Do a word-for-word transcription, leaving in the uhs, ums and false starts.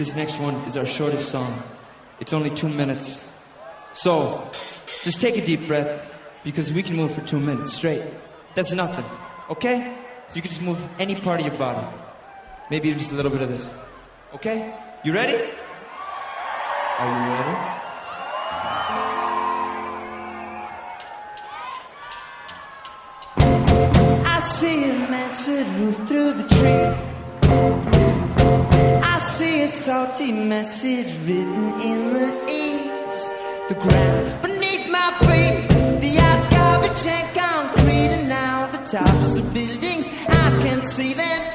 this next one is our shortest song. It's only two minutes. So, just take a deep breath, because we can move for two minutes straight. That's nothing, okay? So you can just move any part of your body. Maybe just a little bit of this. Okay? You ready? Are you ready? I see a mansard roof through the tree. I see a salty message written in the eaves. The ground beneath my feet, the out garbage and concrete, and now the tops of buildings, I can see them